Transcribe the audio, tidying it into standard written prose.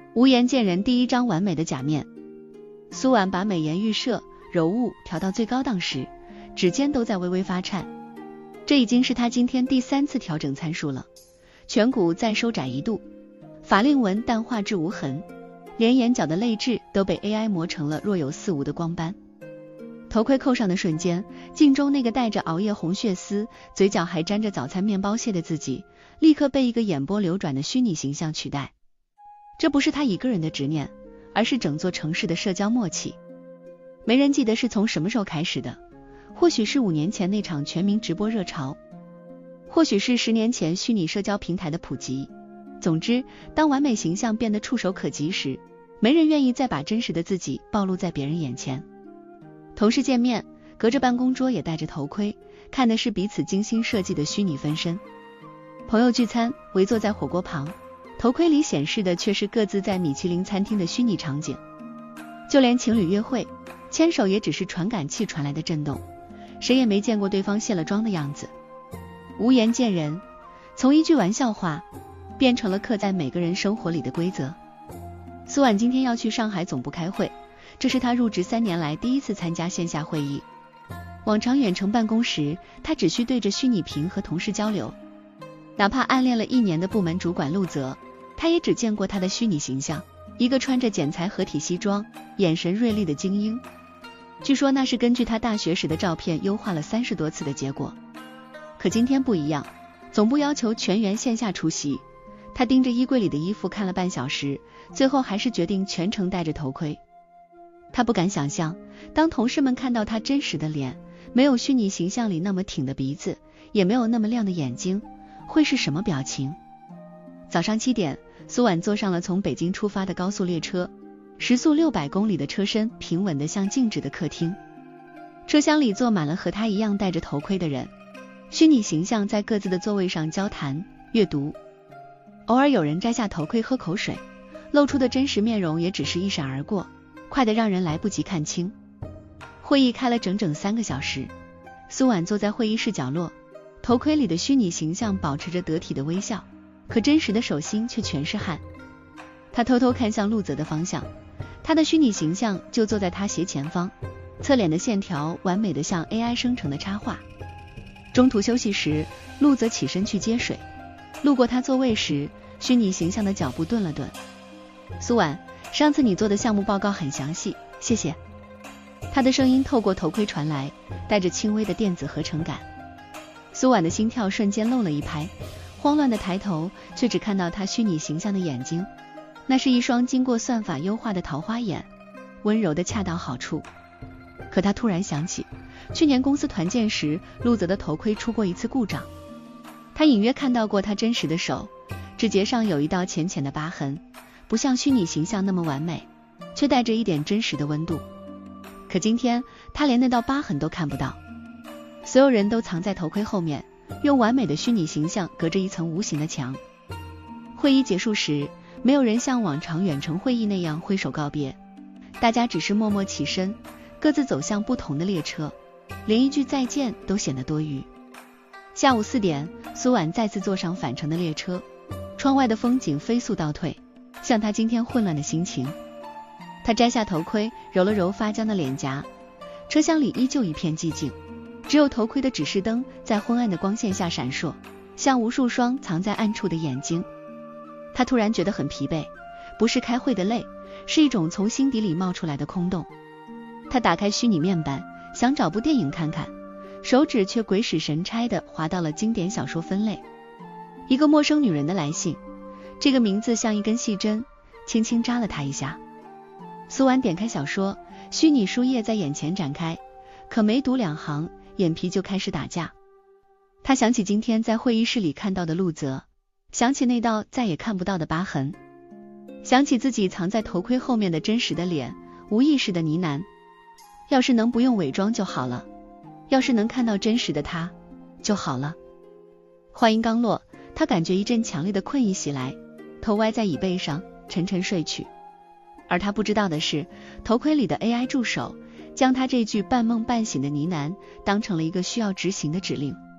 无颜见人第一张完美的假面。苏婉把美颜预设、柔雾调到最高档时，指尖都在微微发颤。这已经是她今天第3次调整参数了。颧骨再收窄1度，法令纹淡化至无痕，连眼角的泪痣都被 AI 磨成了若有似无的光斑。头盔扣上的瞬间，镜中那个带着熬夜红血丝，嘴角还沾着早餐面包屑的自己，立刻被一个眼波流转的虚拟形象取代。这不是他一个人的执念，而是整座城市的社交默契。没人记得是从什么时候开始的，或许是5年前那场全民直播热潮，或许是10年前虚拟社交平台的普及。总之，当完美形象变得触手可及时，没人愿意再把真实的自己暴露在别人眼前。同事见面，隔着办公桌也戴着头盔，看的是彼此精心设计的虚拟分身。朋友聚餐，围坐在火锅旁，头盔里显示的却是各自在米其林餐厅的虚拟场景。就连情侣约会，牵手也只是传感器传来的震动，谁也没见过对方卸了妆的样子。无颜见人，从一句玩笑话变成了刻在每个人生活里的规则。苏婉今天要去上海总部开会，这是她入职3年来第一次参加线下会议。往常远程办公时，她只需对着虚拟屏和同事交流，哪怕暗恋了1年的部门主管陆泽，她也只见过他的虚拟形象，一个穿着剪裁合体西装，眼神锐利的精英。据说那是根据他大学时的照片优化了30多次的结果。可今天不一样，总部要求全员线下出席，他盯着衣柜里的衣服看了半小时，最后还是决定全程戴着头盔。他不敢想象，当同事们看到他真实的脸，没有虚拟形象里那么挺的鼻子，也没有那么亮的眼睛，会是什么表情。早上7点，苏婉坐上了从北京出发的高速列车，时速600公里的车身平稳得像静止的客厅。车厢里坐满了和他一样戴着头盔的人，虚拟形象在各自的座位上交谈、阅读，偶尔有人摘下头盔喝口水，露出的真实面容也只是一闪而过，快得让人来不及看清。会议开了整整3个小时，苏婉坐在会议室角落，头盔里的虚拟形象保持着得体的微笑，可真实的手心却全是汗。他偷偷看向陆泽的方向，他的虚拟形象就坐在他斜前方，侧脸的线条完美的像 AI 生成的插画。中途休息时，陆泽起身去接水，路过他座位时，虚拟形象的脚步顿了顿。苏婉，上次你做的项目报告很详细，谢谢。他的声音透过头盔传来，带着轻微的电子合成感。苏婉的心跳瞬间漏了一拍，慌乱的抬头，却只看到他虚拟形象的眼睛，那是一双经过算法优化的桃花眼，温柔的恰到好处。可他突然想起，去年公司团建时，陆泽的头盔出过一次故障。他隐约看到过他真实的手，指节上有一道浅浅的疤痕，不像虚拟形象那么完美，却带着一点真实的温度。可今天他连那道疤痕都看不到，所有人都藏在头盔后面，用完美的虚拟形象隔着一层无形的墙。会议结束时，没有人像往常远程会议那样挥手告别，大家只是默默起身，各自走向不同的列车，连一句再见都显得多余。下午4点，苏婉再次坐上返程的列车，窗外的风景飞速倒退，像她今天混乱的心情。她摘下头盔，揉了揉发僵的脸颊，车厢里依旧一片寂静，只有头盔的指示灯在昏暗的光线下闪烁，像无数双藏在暗处的眼睛。她突然觉得很疲惫，不是开会的累，是一种从心底里冒出来的空洞。她打开虚拟面板，想找部电影看看，手指却鬼使神差地滑到了经典小说分类。一个陌生女人的来信，这个名字像一根细针，轻轻扎了她一下。苏婉点开小说，虚拟书页在眼前展开，可没读2行，眼皮就开始打架。她想起今天在会议室里看到的陆泽，想起那道再也看不到的疤痕，想起自己藏在头盔后面的真实的脸，无意识的呢喃，要是能不用伪装就好了，要是能看到真实的他就好了。话音刚落，他感觉一阵强烈的困意袭来，头歪在椅背上，沉沉睡去。而他不知道的是，头盔里的 AI 助手将他这句半梦半醒的呢喃当成了一个需要执行的指令。